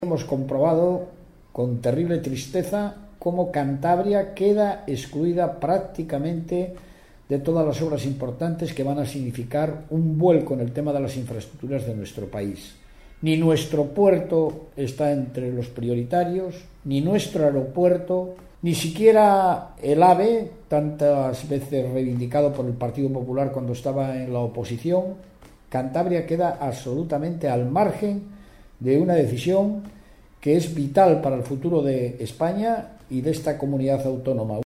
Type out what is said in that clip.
Hemos comprobado con terrible tristeza cómo Cantabria queda excluida prácticamente de todas las obras importantes que van a significar un vuelco en el tema de las infraestructuras de nuestro país. Ni nuestro puerto está entre los prioritarios, ni nuestro aeropuerto, ni siquiera el AVE, tantas veces reivindicado por el Partido Popular cuando estaba en la oposición. Cantabria queda absolutamente al margen de una decisión que es vital para el futuro de España y de esta comunidad autónoma.